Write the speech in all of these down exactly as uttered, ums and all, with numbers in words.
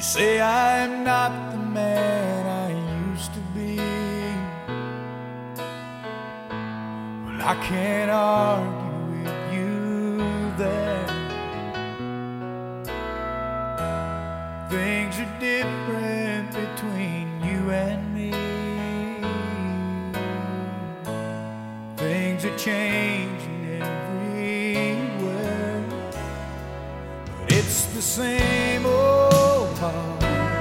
say I'm not the man I used to be. Well, I can't argue with you there. Things are different between you and me. Things are changing everywhere, but it's the same old heart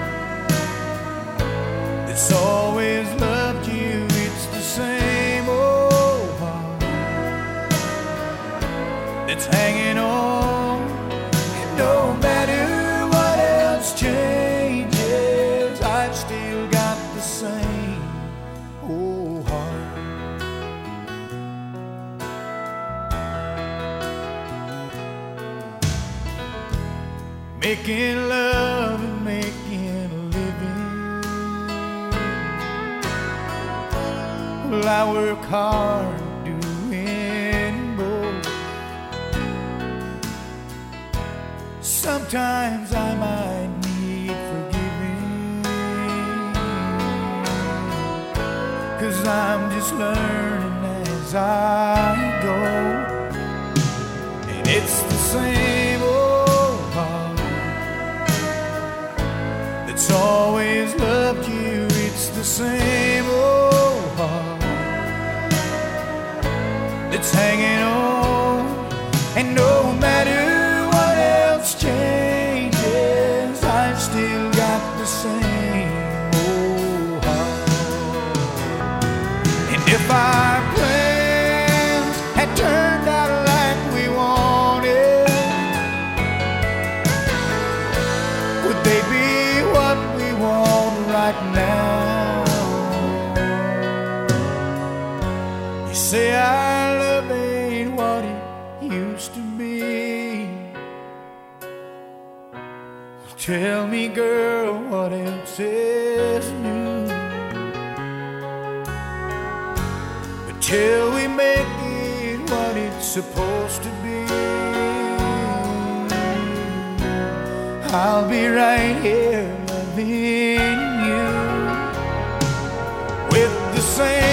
that's always loved you. It's the same old heart that's hanging on. And no matter what else changes, I've still got the same old heart. Making love and making a living. Well, I work hard doing both. Sometimes I might need forgiving, 'cause I'm just learning as I go. And it's the same old heart that's always loved you. It's the same old heart that's hanging on. And no matter what else changes, I've still got the same old heart. And if our plans had turned out like we wanted, would they be what we want right now? You say our love ain't what it used to be. Tell me, girl, what else is new? But till we make it what it's supposed to be, I'll be right here loving you with the same